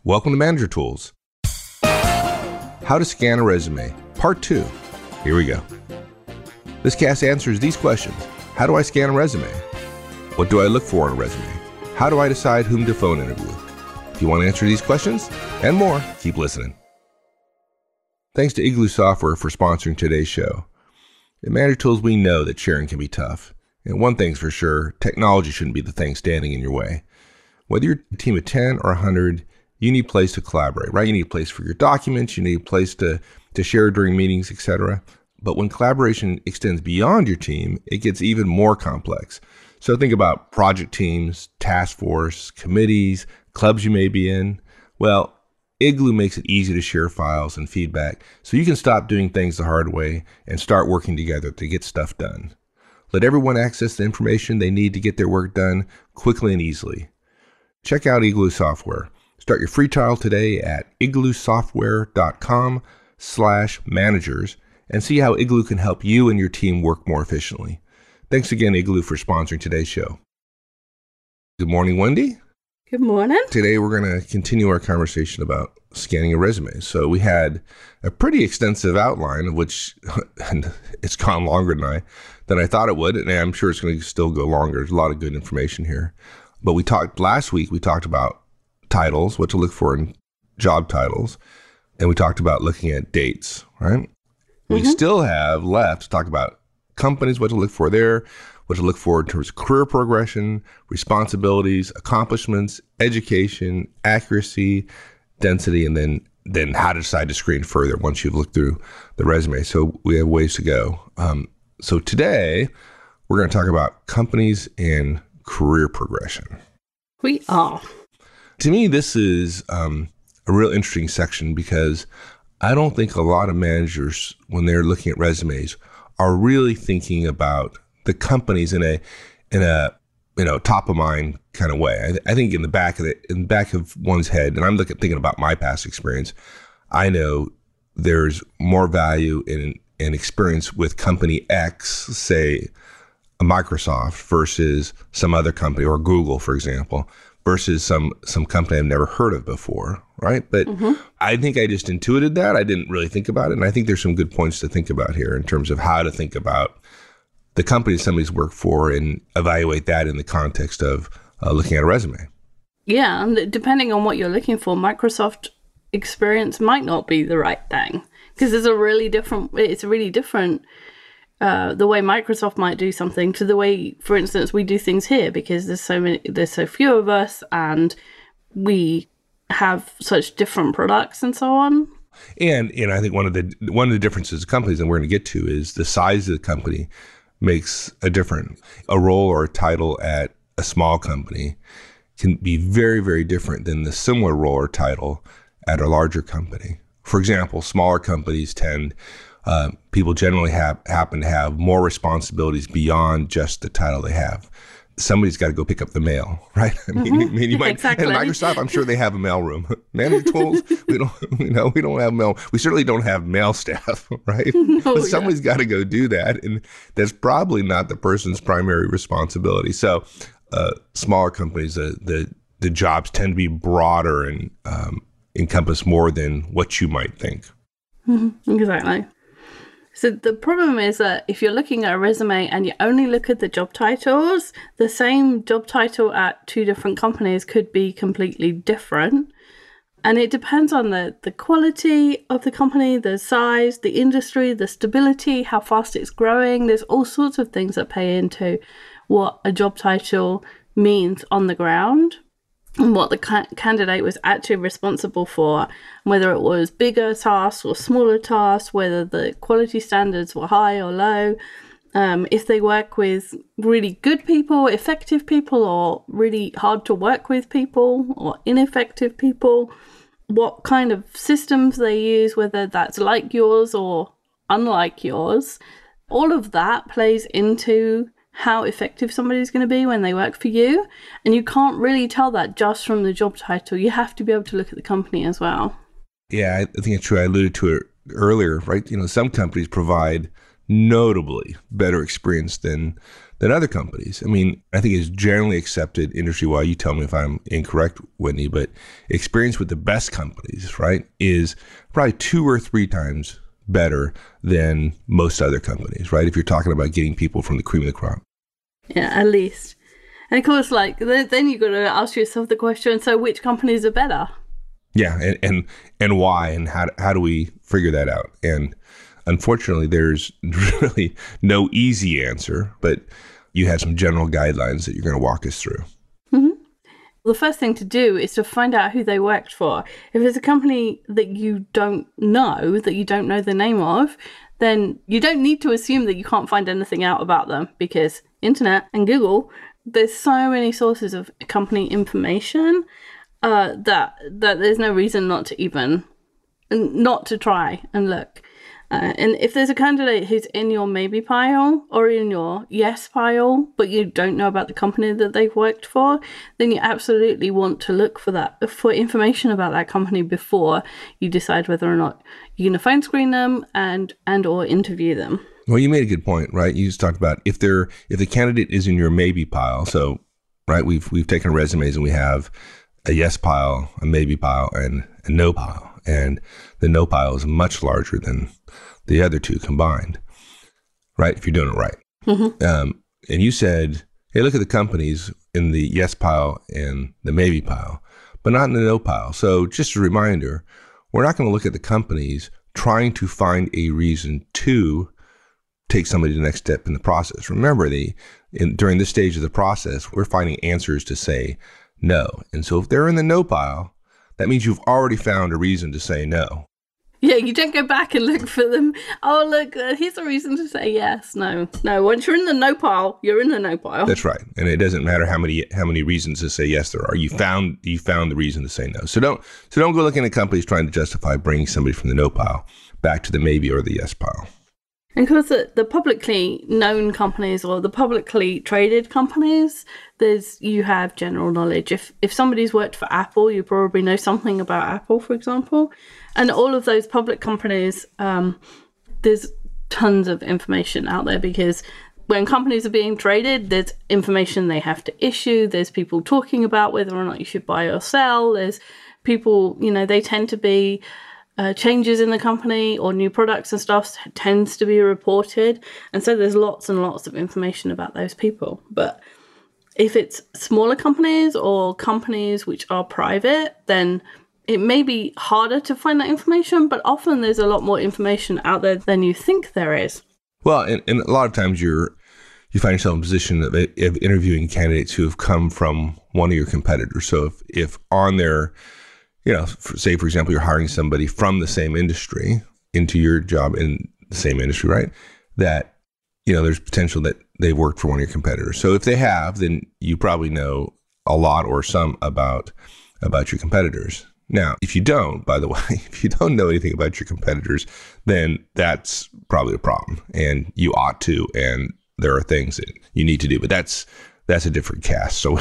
Welcome to Manager Tools. How to scan a resume, part 2. Here we go. This cast answers these questions. How do I scan a resume? What do I look for in a resume? How do I decide whom to phone interview? If you want to answer these questions and more, keep listening. Thanks to Igloo Software for sponsoring today's show. At Manager Tools, we know that sharing can be tough. And one thing's for sure, technology shouldn't be the thing standing in your way. Whether you're a team of 10 or 100, you need a place to collaborate, right? You need a place for your documents, you need a place to share during meetings, etc. But when collaboration extends beyond your team, it gets even more complex. So think about project teams, task force, committees, clubs you may be in. Well, Igloo makes it easy to share files and feedback so you can stop doing things the hard way and start working together to get stuff done. Let everyone access the information they need to get their work done quickly and easily. Check out Igloo Software. Start your free trial today at igloosoftware.com/managers and see how Igloo can help you and your team work more efficiently. Thanks again, Igloo, for sponsoring today's show. Good morning, Wendy. Good morning. Today, we're going to continue our conversation about scanning a resume. So we had a pretty extensive outline of which, and it's gone longer than I thought it would, and I'm sure it's going to still go longer. There's a lot of good information here. But last week, we talked about titles, what to look for in job titles, and we talked about looking at dates, right? We still have left to talk about companies, what to look for there, what to look for in terms of career progression, responsibilities, accomplishments, education, accuracy, density, and then how to decide to screen further once you've looked through the resume. So we have ways to go. So today, we're going to talk about companies and career progression. We are. To me, this is a real interesting section because I don't think a lot of managers, when they're looking at resumes, are really thinking about the companies in a top of mind kind of way. I think in the back of one's head, and I'm thinking about my past experience, I know there's more value in experience with company X, say a Microsoft, versus some other company, or Google, for example, versus some company I've never heard of before, right? But I think I just intuited that. I didn't really think about it. And I think there's some good points to think about here in terms of how to think about the company somebody's worked for and evaluate that in the context of looking at a resume. Yeah, and depending on what you're looking for, Microsoft experience might not be the right thing because it's really different the way Microsoft might do something to the way, for instance, we do things here, because there's so few of us and we have such different products and so on. And I think one of the differences of companies, and we're going to get to, is the size of the company makes a difference. A role or a title at a small company can be very, very different than the similar role or title at a larger company. For example, smaller companies people generally happen to have more responsibilities beyond just the title they have. Somebody's got to go pick up the mail, right? I mean, you might. Exactly. And Microsoft, I'm sure they have a mail room. Manager Tools, we don't have mail. We certainly don't have mail staff, right? But somebody's got to go do that, and that's probably not the person's primary responsibility. So, smaller companies, the jobs tend to be broader and encompass more than what you might think. Exactly. So the problem is that if you're looking at a resume and you only look at the job titles, the same job title at two different companies could be completely different. And it depends on the quality of the company, the size, the industry, the stability, how fast it's growing. There's all sorts of things that play into what a job title means on the ground, and what the candidate was actually responsible for, whether it was bigger tasks or smaller tasks, whether the quality standards were high or low, if they work with really good people, effective people, or really hard to work with people, or ineffective people, what kind of systems they use, whether that's like yours or unlike yours. All of that plays into how effective somebody's going to be when they work for you. And you can't really tell that just from the job title. You have to be able to look at the company as well. Yeah, I think it's true. I alluded to it earlier, right? Some companies provide notably better experience than other companies. I mean, I think it's generally accepted industry-wide. You tell me if I'm incorrect, Whitney, but experience with the best companies, right, is probably 2 or 3 times better than most other companies, right? If you're talking about getting people from the cream of the crop. Yeah, at least. And of course, like, then you've got to ask yourself the question, so which companies are better? Yeah, and why, and how do we figure that out? And unfortunately, there's really no easy answer, but you have some general guidelines that you're going to walk us through. Mm-hmm. The first thing to do is to find out who they worked for. If it's a company that you don't know the name of, then you don't need to assume that you can't find anything out about them, because internet and Google, there's so many sources of company information that there's no reason not to try and look. And if there's a candidate who's in your maybe pile or in your yes pile, but you don't know about the company that they've worked for, then you absolutely want to look for information about that company before you decide whether or not you're going to phone screen them and or interview them. Well, you made a good point, right? You just talked about if the candidate is in your maybe pile. So, right, we've taken resumes and we have a yes pile, a maybe pile, and a no pile. And the no pile is much larger than the other two combined, right? If you're doing it right. Mm-hmm. And you said, hey, look at the companies in the yes pile and the maybe pile, but not in the no pile. So just a reminder, we're not going to look at the companies trying to find a reason to take somebody to the next step in the process. Remember, during this stage of the process, we're finding answers to say no. And so if they're in the no pile, that means you've already found a reason to say no. Yeah, you don't go back and look for them. Oh, look, here's a reason to say yes. No. Once you're in the no pile, you're in the no pile. That's right, and it doesn't matter how many reasons to say yes there are. You found the reason to say no. So don't go looking at companies trying to justify bringing somebody from the no pile back to the maybe or the yes pile. And because the publicly known companies or the publicly traded companies, you have general knowledge. If somebody's worked for Apple, you probably know something about Apple, for example. And all of those public companies, there's tons of information out there, because when companies are being traded, there's information they have to issue. There's people talking about whether or not you should buy or sell. There's people, they tend to be changes in the company or new products and stuff tends to be reported. And so there's lots and lots of information about those people. But if it's smaller companies or companies which are private, then it may be harder to find that information, but often there's a lot more information out there than you think there is. Well, and a lot of times you find yourself in a position of interviewing candidates who have come from one of your competitors. So if on their, say, for example, you're hiring somebody from the same industry into your job in the same industry, right? That, there's potential that they've worked for one of your competitors. So if they have, then you probably know a lot or some about your competitors. Now, if you don't, by the way, if you don't know anything about your competitors, then that's probably a problem, and you ought to, and there are things that you need to do, but that's a different cast. So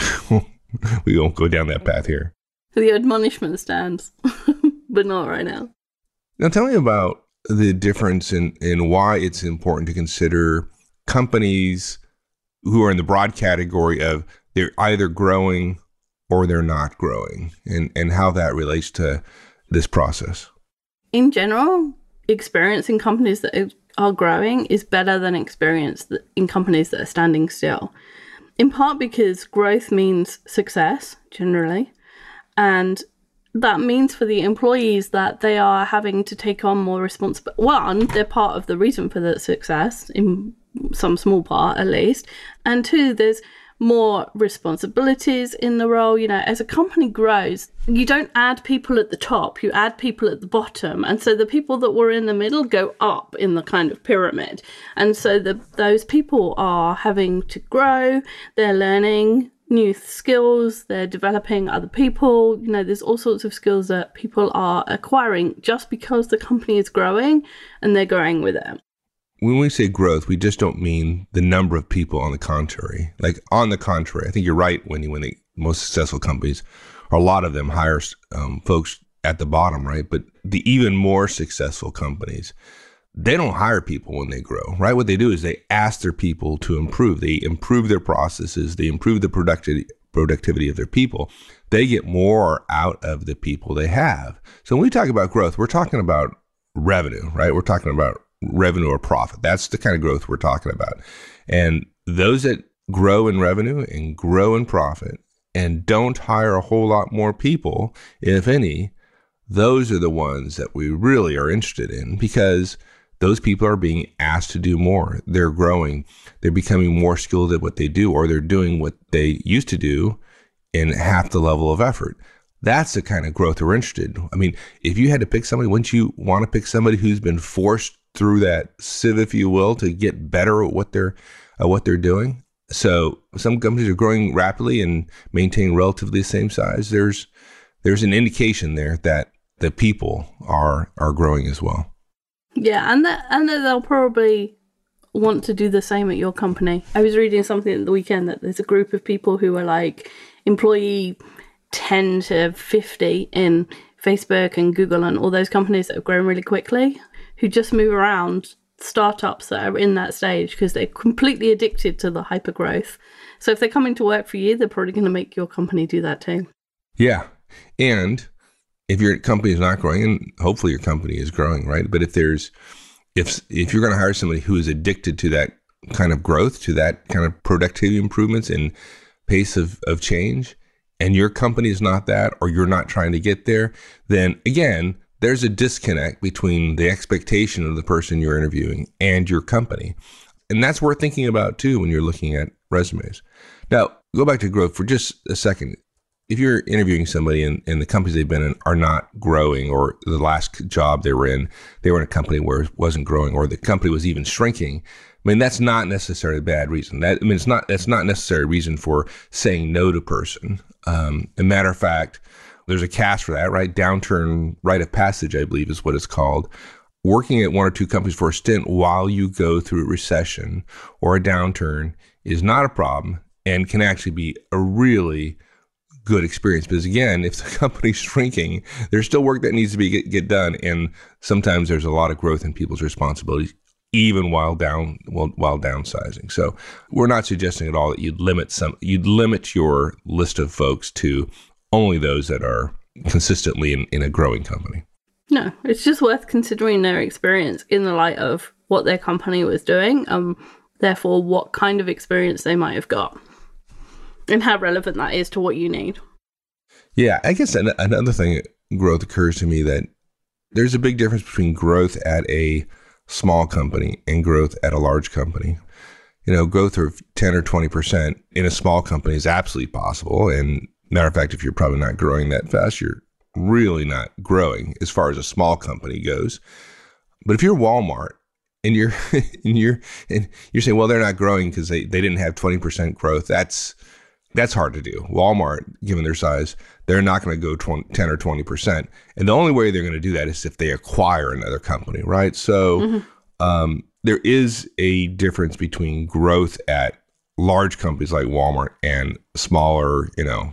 we won't go down that path here. The admonishment stands, but not right now. Now, tell me about the difference in why it's important to consider companies who are in the broad category of they're either growing or they're not growing, and how that relates to this process. In general, experience in companies that are growing is better than experience in companies that are standing still. In part because growth means success, generally. And that means for the employees that they are having to take on more responsibility. One, they're part of the reason for the success, in some small part at least. And two, there's more responsibilities in the role. As a company grows, you don't add people at the top, you add people at the bottom. And so the people that were in the middle go up in the kind of pyramid. And so those people are having to grow, they're learning new skills, they're developing other people. There's all sorts of skills that people are acquiring just because the company is growing and they're growing with it. When we say growth, we just don't mean the number of people. On the contrary. Like, on the contrary, I think you're right, when the most successful companies, a lot of them hire folks at the bottom, right? But the even more successful companies, they don't hire people when they grow, right? What they do is they ask their people to improve. They improve their processes. They improve the productivity of their people. They get more out of the people they have. So when we talk about growth, we're talking about revenue, right? We're talking about revenue or profit. That's the kind of growth we're talking about. And those that grow in revenue and grow in profit and don't hire a whole lot more people, if any, those are the ones that we really are interested in, because those people are being asked to do more. They're growing. They're becoming more skilled at what they do, or they're doing what they used to do in half the level of effort. That's the kind of growth we're interested in. I mean, if you had to pick somebody, wouldn't you want to pick somebody who's been forced through that sieve, if you will, to get better at what they're doing? So some companies are growing rapidly and maintaining relatively the same size. There's an indication there that the people are growing as well. Yeah, and that they'll probably want to do the same at your company. I was reading something at the weekend that there's a group of people who are like employee 10 to 50 in Facebook and Google and all those companies that have grown really quickly, who just move around, startups that are in that stage because they're completely addicted to the hyper growth. So if they're coming to work for you, they're probably going to make your company do that too. Yeah. And if your company is not growing, and hopefully your company is growing, right? But if you're going to hire somebody who is addicted to that kind of growth, to that kind of productivity improvements and pace of change, and your company is not that, or you're not trying to get there, then again, there's a disconnect between the expectation of the person you're interviewing and your company. And that's worth thinking about too when you're looking at resumes. Now, go back to growth for just a second. If you're interviewing somebody and the companies they've been in are not growing, or the last job they were in a company where it wasn't growing, or the company was even shrinking, I mean, that's not necessarily a bad reason. That's not necessarily a reason for saying no to a person. A matter of fact, there's a cast for that, right? Downturn rite of passage, I believe is what it's called. Working at one or two companies for a stint while you go through a recession or a downturn is not a problem and can actually be a really good experience. Because again, if the company's shrinking, there's still work that needs to be get done. And sometimes there's a lot of growth in people's responsibilities, even while downsizing. So we're not suggesting at all that you'd limit your list of folks to only those that are consistently in a growing company. No, it's just worth considering their experience in the light of what their company was doing, therefore what kind of experience they might have got and how relevant that is to what you need. Yeah, I guess another thing, growth occurs to me, that there's a big difference between growth at a small company and growth at a large company. Growth of 10 or 20% in a small company is absolutely possible. And matter of fact, if you're probably not growing that fast, you're really not growing as far as a small company goes. But if you're Walmart and you're saying, well, they're not growing because they didn't have 20% growth, that's hard to do. Walmart, given their size, they're not going to go 10 or 20%. And the only way they're going to do that is if they acquire another company, right? So there is a difference between growth at large companies like Walmart and smaller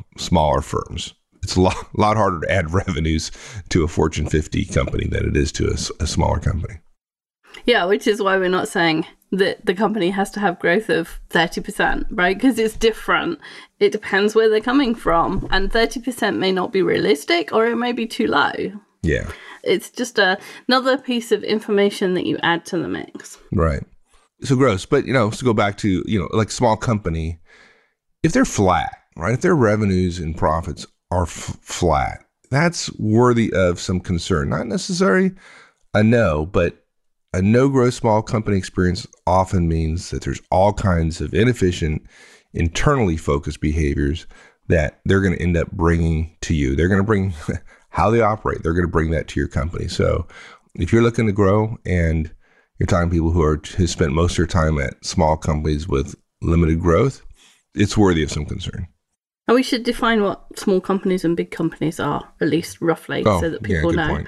firms. It's a lot harder to add revenues to a Fortune 50 company than it is to a smaller company. Yeah, which is why we're not saying that the company has to have growth of 30%, right? Because it's different. It depends where they're coming from. And 30% may not be realistic, or it may be too low. Yeah. It's just another piece of information that you add to the mix. Right. So gross. But, to go back to, like small company, if they're flat, right? If their revenues and profits are flat, that's worthy of some concern. Not necessarily a no, but a no-growth small company experience often means that there's all kinds of inefficient, internally focused behaviors that they're going to end up bringing to you. They're going to bring how they operate. They're going to bring that to your company. So if you're looking to grow and you're talking to people who spent most of their time at small companies with limited growth, it's worthy of some concern. And we should define what small companies and big companies are, at least roughly, so that people know.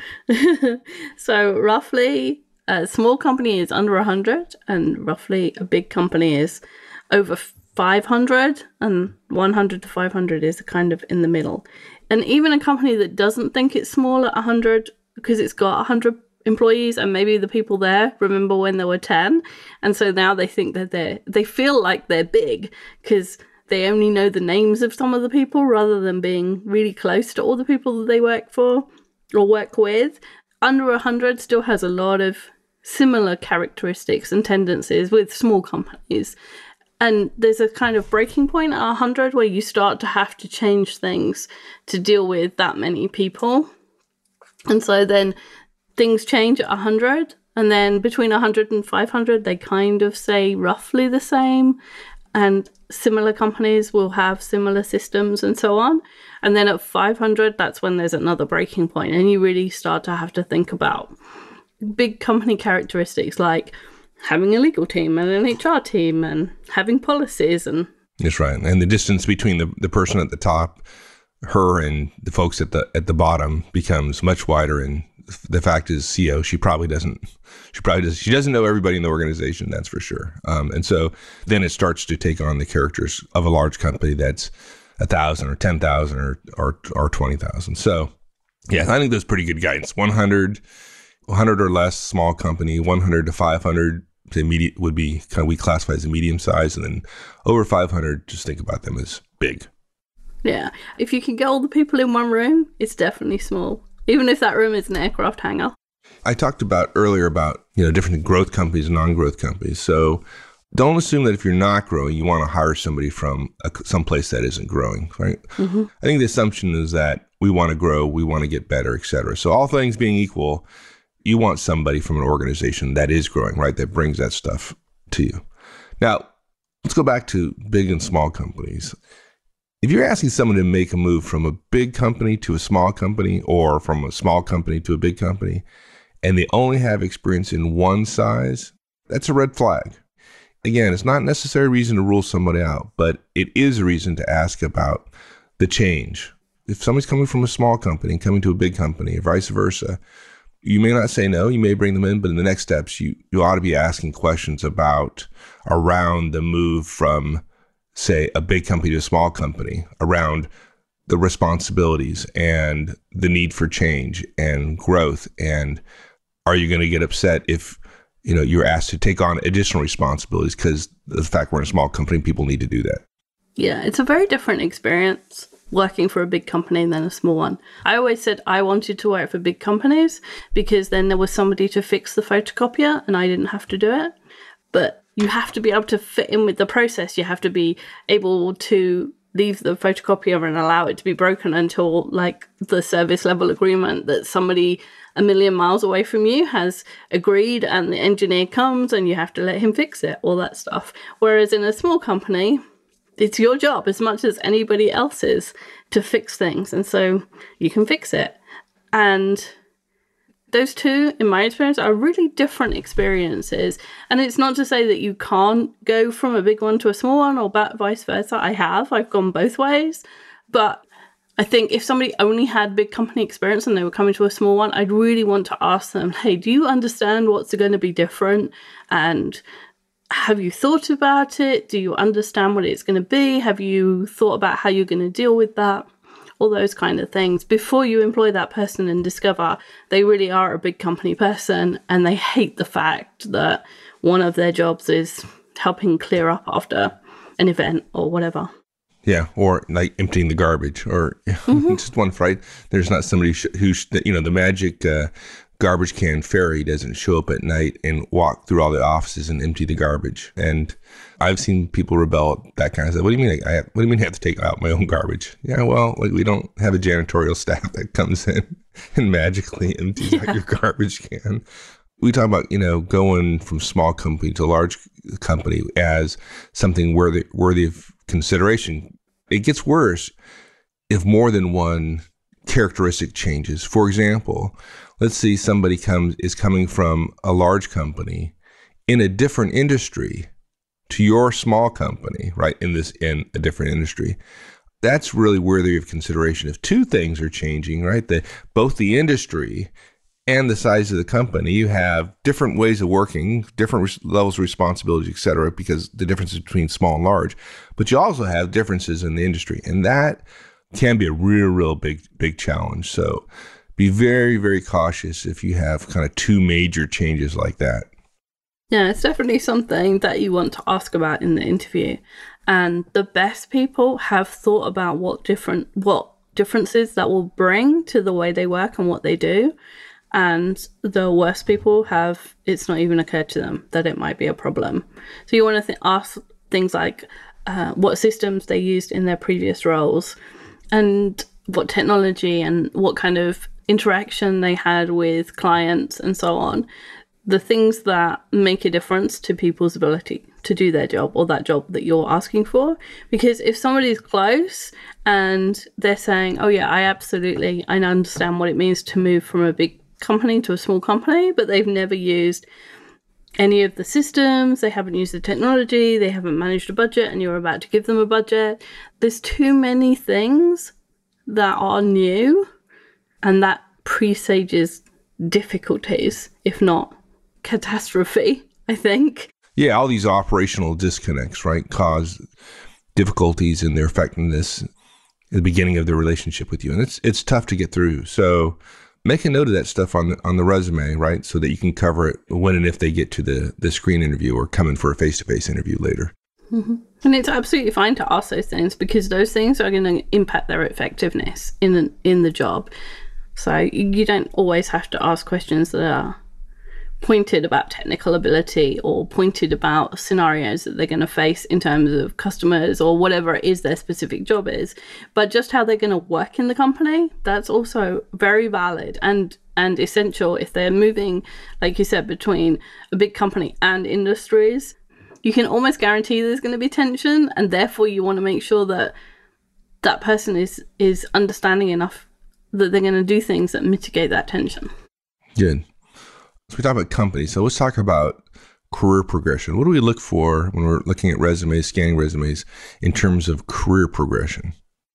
So roughly, a small company is under 100, and roughly a big company is over 500, and 100 to 500 is kind of in the middle. And even a company that doesn't think it's small at 100, because it's got 100 employees and maybe the people there remember when there were 10. And so now they think that they feel like they're big because they only know the names of some of the people rather than being really close to all the people that they work for or work with. Under 100 still has a lot of similar characteristics and tendencies with small companies. And there's a kind of breaking point at 100 where you start to have to change things to deal with that many people. And so then things change at 100. And then between 100 and 500, they kind of say roughly the same. And similar companies will have similar systems and so on. And then at 500, that's when there's another breaking point. And you really start to have to think about big company characteristics like having a legal team and an HR team and having policies. And that's right. And the distance between the person at the top, her, and the folks at the bottom becomes much wider. And the fact is, CEO, she doesn't know everybody in the organization, that's for sure. And so then it starts to take on the characters of a large company that's 1,000 or 10,000 or 20,000. So yeah, I think that's pretty good guidance. 100 or less, small company. 100 to 500 would be kind of, we classify as a medium size, and then over 500, just think about them as big. Yeah, if you can get all the people in one room, it's definitely small. Even if that room is an aircraft hangar. I talked earlier about different growth companies and non-growth companies. So don't assume that if you're not growing, you want to hire somebody from someplace that isn't growing, right? Mm-hmm. I think the assumption is that we want to grow, we want to get better, et cetera. So all things being equal, you want somebody from an organization that is growing, right? That brings that stuff to you. Now, let's go back to big and small companies. If you're asking someone to make a move from a big company to a small company, or from a small company to a big company, and they only have experience in one size, that's a red flag. Again, it's not necessarily a reason to rule somebody out, but it is a reason to ask about the change. If somebody's coming from a small company and coming to a big company, or vice versa, you may not say no, you may bring them in, but in the next steps, you ought to be asking questions around the move from, say, a big company to a small company, around the responsibilities and the need for change and growth. And are you going to get upset if you're asked to take on additional responsibilities because the fact we're in a small company, people need to do that? Yeah, it's a very different experience working for a big company than a small one. I always said I wanted to work for big companies because then there was somebody to fix the photocopier and I didn't have to do it. But you have to be able to fit in with the process. You have to be able to leave the photocopier and allow it to be broken until the service level agreement that somebody a million miles away from you has agreed, and the engineer comes and you have to let him fix it, all that stuff. Whereas in a small company, it's your job as much as anybody else's to fix things. And so you can fix it. And those two, in my experience, are really different experiences. And it's not to say that you can't go from a big one to a small one or vice versa. I've gone both ways. But I think if somebody only had big company experience and they were coming to a small one, I'd really want to ask them, hey, do you understand what's going to be different? And have you thought about it? Do you understand what it's going to be? Have you thought about how you're going to deal with that? All those kind of things before you employ that person and discover they really are a big company person and they hate the fact that one of their jobs is helping clear up after an event or whatever. Yeah, or like emptying the garbage, or just one fright. There's not somebody who the magic garbage can fairy doesn't show up at night and walk through all the offices and empty the garbage. And I've seen people rebel at that kind of stuff. What do you mean? What do you mean I have to take out my own garbage? Yeah, well, we don't have a janitorial staff that comes in and magically empties out your garbage can. We talk about, going from small company to a large company as something worthy of consideration. It gets worse if more than one characteristic changes. For example, let's see somebody is coming from a large company in a different industry to your small company, right? In a different industry. That's really worthy of consideration. If two things are changing, right? Both the industry and the size of the company, you have different ways of working, different levels of responsibility, et cetera, because the differences between small and large. But you also have differences in the industry, and that can be a real big challenge. So Be very, very cautious if you have kind of two major changes like that. Yeah, it's definitely something that you want to ask about in the interview. And the best people have thought about what differences that will bring to the way they work and what they do. And the worst people it's not even occurred to them that it might be a problem. So you want to ask things like what systems they used in their previous roles and what technology and what kind of interaction they had with clients and so on. The things that make a difference to people's ability to do their job or that job that you're asking for. Because if somebody's close and they're saying, oh yeah, I understand what it means to move from a big company to a small company, but they've never used any of the systems, they haven't used the technology, they haven't managed a budget, and you're about to give them a budget. There's too many things that are new, and that presages difficulties, if not catastrophe, I think. Yeah, all these operational disconnects, right, cause difficulties in their effectiveness at the beginning of their relationship with you. And it's tough to get through. So make a note of that stuff on the resume, right, so that you can cover it when and if they get to the screen interview or come in for a face-to-face interview later. Mm-hmm. And it's absolutely fine to ask those things because those things are going to impact their effectiveness in the job. So you don't always have to ask questions that are pointed about technical ability or pointed about scenarios that they're going to face in terms of customers or whatever it is their specific job is, but just how they're going to work in the company. That's also very valid and essential if they're moving, like you said, between a big company and industries. You can almost guarantee there's going to be tension, and therefore you want to make sure that that person is understanding enough that they're going to do things that mitigate that tension. Good. So we talk about companies. So let's talk about career progression. What do we look for when we're looking at resumes, scanning resumes, in terms of career progression?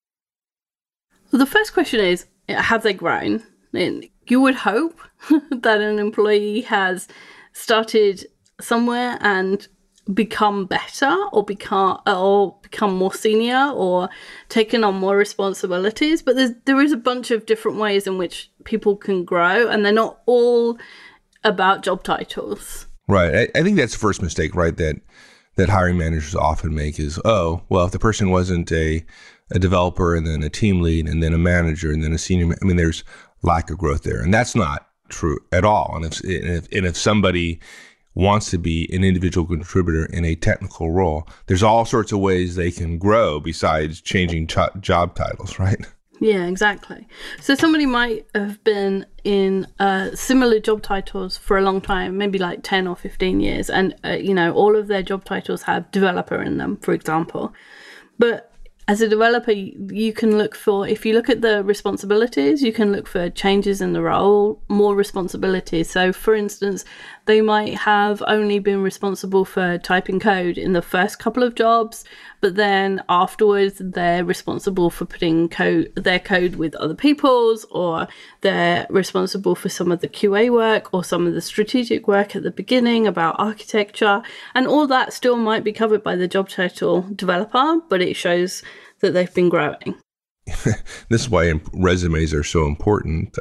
Well, the first question is, have they grown? And you would hope that an employee has started somewhere and become better or become more senior or taken on more responsibilities. But there is a bunch of different ways in which people can grow, and they're not all about job titles. Right. I think that's the first mistake, right, that hiring managers often make is, oh, well, if the person wasn't a developer and then a team lead and then a manager and then a senior, I mean, there's lack of growth there. And that's not true at all. And if somebody wants to be an individual contributor in a technical role, there's all sorts of ways they can grow besides changing job titles, right? Yeah, exactly. So somebody might have been in similar job titles for a long time, maybe like 10 or 15 years. And, all of their job titles have developer in them, for example. But as a developer, you can look for, if you look at the responsibilities, you can look for changes in the role, more responsibilities. So for instance, they might have only been responsible for typing code in the first couple of jobs, but then afterwards they're responsible for putting their code with other people's, or they're responsible for some of the QA work or some of the strategic work at the beginning about architecture. And all that still might be covered by the job title developer, but it shows that they've been growing. This is why resumes are so important.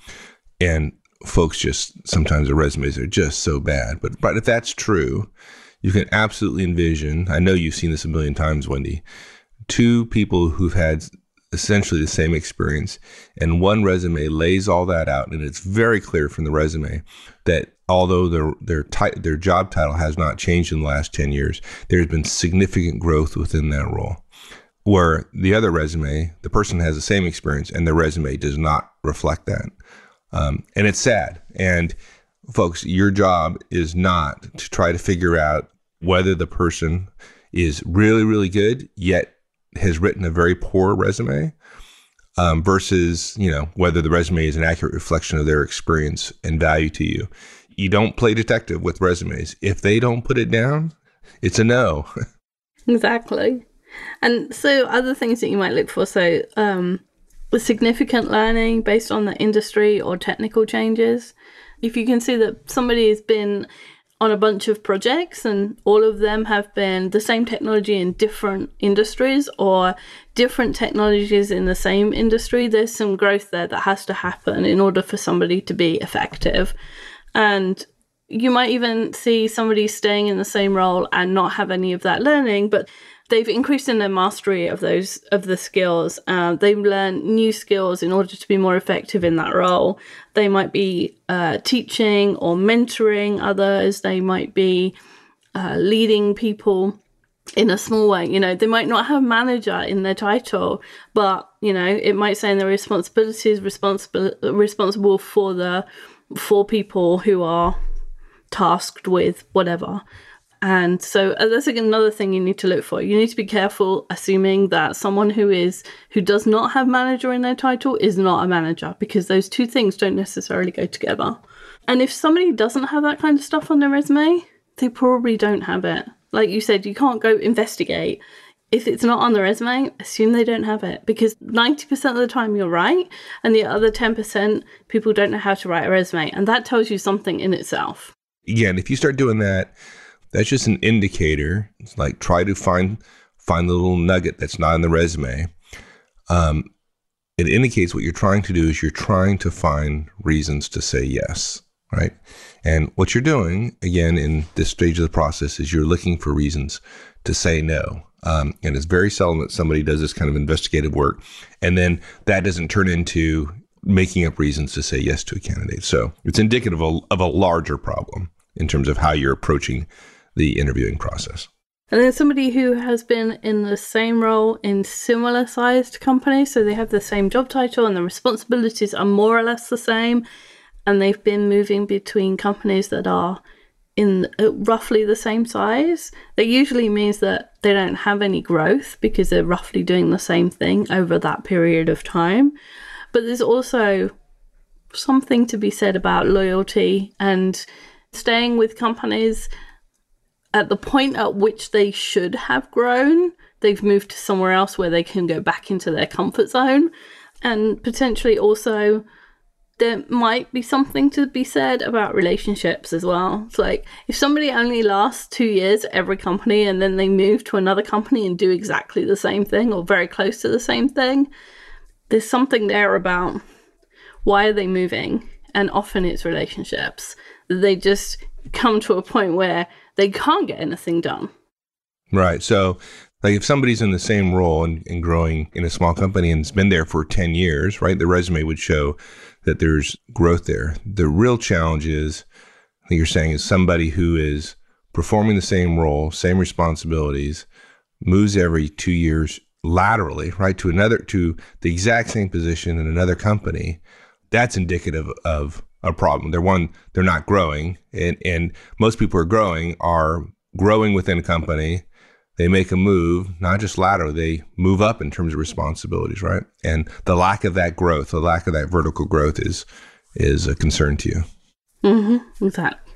And folks sometimes the resumes are just so bad. But if that's true, you can absolutely envision, I know you've seen this a million times, Wendy, two people who've had essentially the same experience, and one resume lays all that out, and it's very clear from the resume that although their job title has not changed in the last 10 years, there's been significant growth within that role. Where the other resume, the person has the same experience and the resume does not reflect that. And it's sad. And folks, your job is not to try to figure out whether the person is really, really good, yet has written a very poor resume, versus, whether the resume is an accurate reflection of their experience and value to you. You don't play detective with resumes. If they don't put it down, it's a no. Exactly. And so other things that you might look for, so significant learning based on the industry or technical changes. If you can see that somebody has been on a bunch of projects and all of them have been the same technology in different industries or different technologies in the same industry, there's some growth there that has to happen in order for somebody to be effective. And you might even see somebody staying in the same role and not have any of that learning, but they've increased in their mastery of the skills. They've learned new skills in order to be more effective in that role. They might be teaching or mentoring others. They might be leading people in a small way. They might not have manager in their title, but it might say in their responsibilities responsible for people who are tasked with whatever. And so that's another thing you need to look for. You need to be careful assuming that someone who does not have manager in their title is not a manager, because those two things don't necessarily go together. And if somebody doesn't have that kind of stuff on their resume, they probably don't have it. Like you said, you can't go investigate. If it's not on the resume, assume they don't have it, because 90% of the time you're right, and the other 10% people don't know how to write a resume, and that tells you something in itself. Yeah, and if you start doing that, that's just an indicator. It's like try to find the little nugget that's not in the resume. It indicates what you're trying to do is you're trying to find reasons to say yes, right? And what you're doing, again, in this stage of the process is you're looking for reasons to say no. And it's very seldom that somebody does this kind of investigative work, and then that doesn't turn into making up reasons to say yes to a candidate. So it's indicative of a larger problem in terms of how you're approaching the interviewing process. And then somebody who has been in the same role in similar sized companies, so they have the same job title and the responsibilities are more or less the same, and they've been moving between companies that are in roughly the same size. That usually means that they don't have any growth because they're roughly doing the same thing over that period of time. But there's also something to be said about loyalty and staying with companies at the point at which they should have grown. They've moved to somewhere else where they can go back into their comfort zone. And potentially also there might be something to be said about relationships as well. It's like if somebody only lasts 2 years at every company and then they move to another company and do exactly the same thing or very close to the same thing, there's something there about why are they moving? And often it's relationships. They just come to a point where they can't get anything done. Right. So like if somebody's in the same role and growing in a small company and has been there for 10 years, right, the resume would show that there's growth there. The real challenge is, like you're saying, is somebody who is performing the same role, same responsibilities, moves every 2 years laterally, right, to the exact same position in another company. That's indicative of a problem. They're not growing, and most people are growing within a company. They make a move, not just lateral, they move up in terms of responsibilities, right? And the lack of that growth, the lack of that vertical growth is a concern to you. Mm-hmm, exactly.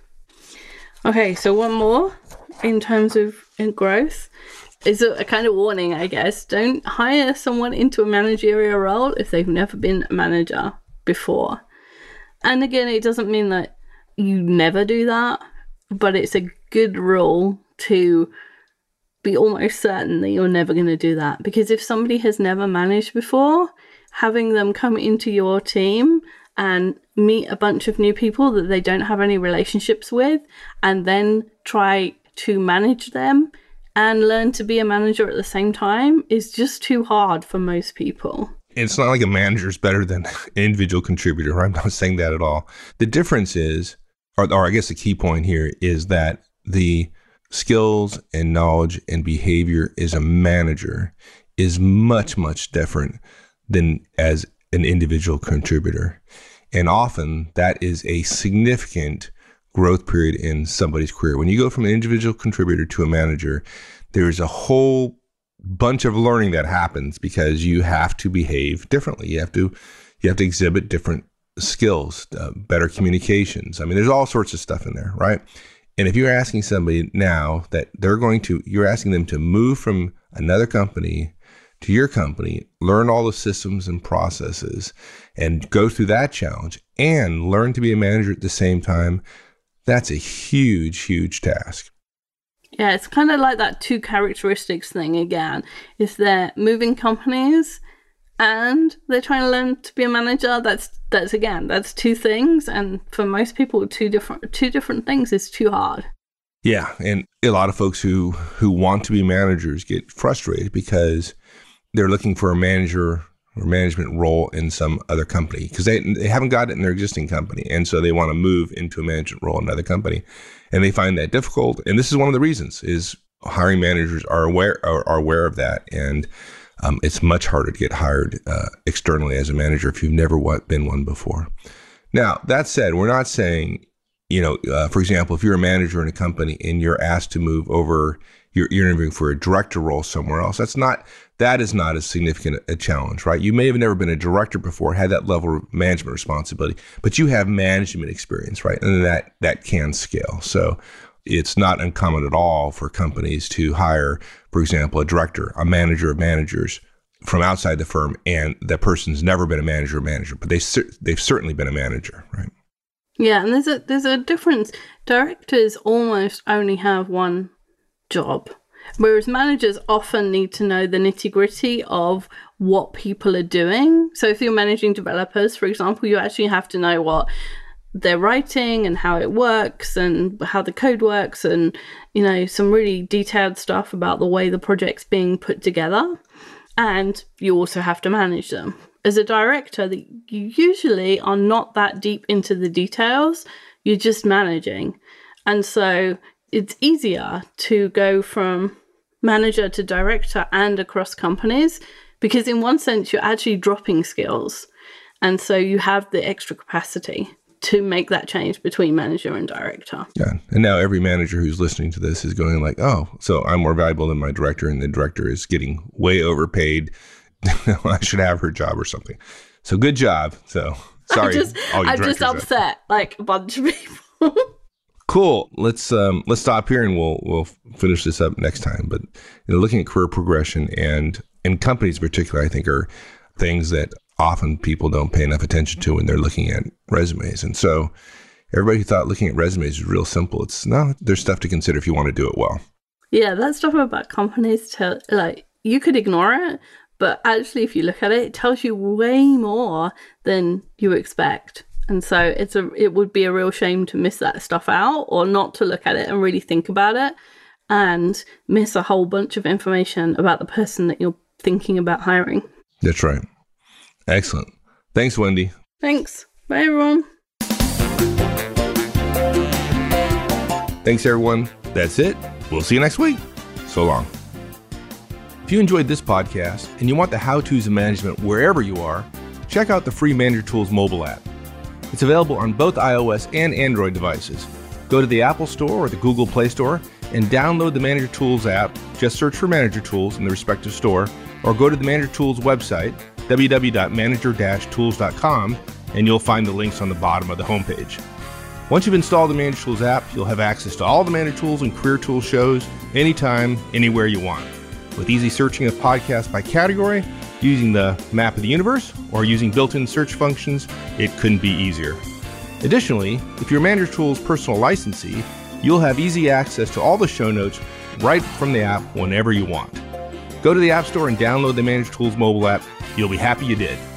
Okay, so one more in terms of growth is a kind of warning, I guess. Don't hire someone into a managerial role if they've never been a manager before. And again, it doesn't mean that you never do that, but it's a good rule to be almost certain that you're never going to do that. Because if somebody has never managed before, having them come into your team and meet a bunch of new people that they don't have any relationships with, and then try to manage them and learn to be a manager at the same time is just too hard for most people. It's not like a manager is better than an individual contributor. I'm not saying that at all. The difference is, or I guess the key point here is that the skills and knowledge and behavior as a manager is much, much different than as an individual contributor. And often that is a significant growth period in somebody's career. When you go from an individual contributor to a manager, there's a whole bunch of learning that happens because you have to behave differently. You have to exhibit different skills, better communications. I mean, there's all sorts of stuff in there, right? And if you're asking somebody now that you're asking them to move from another company to your company, learn all the systems and processes and go through that challenge and learn to be a manager at the same time, That's a huge, huge task. Yeah, it's kind of like that 2 characteristics thing again. If they're moving companies and they're trying to learn to be a manager, that's 2 things. And for most people, two different things is too hard. Yeah, and a lot of folks who want to be managers get frustrated because they're looking for a manager or management role in some other company because they haven't got it in their existing company. And so they want to move into a management role in another company. And they find that difficult. And this is one of the reasons is hiring managers are aware of that. And it's much harder to get hired externally as a manager if you've never been one before. Now, that said, we're not saying, for example, if you're a manager in a company and you're asked to move over, you're interviewing for a director role somewhere else. That is not as significant a challenge, right? You may have never been a director before, had that level of management responsibility, but you have management experience, right? And that can scale. So it's not uncommon at all for companies to hire, for example, a director, a manager of managers from outside the firm, and that person's never been a manager, but they've certainly been a manager, right? Yeah, and there's a difference. Directors almost only have one job, whereas managers often need to know the nitty-gritty of what people are doing. So if you're managing developers, for example, you actually have to know what they're writing and how it works and how the code works and, some really detailed stuff about the way the project's being put together. And you also have to manage them. As a director, you usually are not that deep into the details. You're just managing. And so it's easier to go from manager to director and across companies because in one sense, you're actually dropping skills. And so you have the extra capacity to make that change between manager and director. Yeah. And now every manager who's listening to this is going like, oh, so I'm more valuable than my director and the director is getting way overpaid. I should have her job or something. So good job. So sorry. I'm just upset like a bunch of people. Cool. Let's stop here and we'll finish this up next time. But looking at career progression and companies in particular, I think are things that often people don't pay enough attention to when they're looking at resumes. And so everybody who thought looking at resumes is real simple. There's stuff to consider if you want to do it well. Yeah, that stuff about companies, you could ignore it, but actually if you look at it, it tells you way more than you expect. And so it would be a real shame to miss that stuff out or not to look at it and really think about it and miss a whole bunch of information about the person that you're thinking about hiring. That's right. Excellent. Thanks, Wendy. Thanks. Bye, everyone. Thanks, everyone. That's it. We'll see you next week. So long. If you enjoyed this podcast and you want the how-tos of management wherever you are, check out the free Manager Tools mobile app. It's available on both iOS and Android devices. Go to the Apple Store or the Google Play Store and download the Manager Tools app. Just search for Manager Tools in the respective store, or go to the Manager Tools website, www.manager-tools.com, and you'll find the links on the bottom of the homepage. Once you've installed the Manager Tools app, you'll have access to all the Manager Tools and Career Tools shows anytime, anywhere you want. With easy searching of podcasts by category, using the map of the universe, or using built-in search functions, it couldn't be easier. Additionally, if you're Manager Tools personal licensee, you'll have easy access to all the show notes right from the app whenever you want. Go to the App Store and download the Manager Tools mobile app. You'll be happy you did.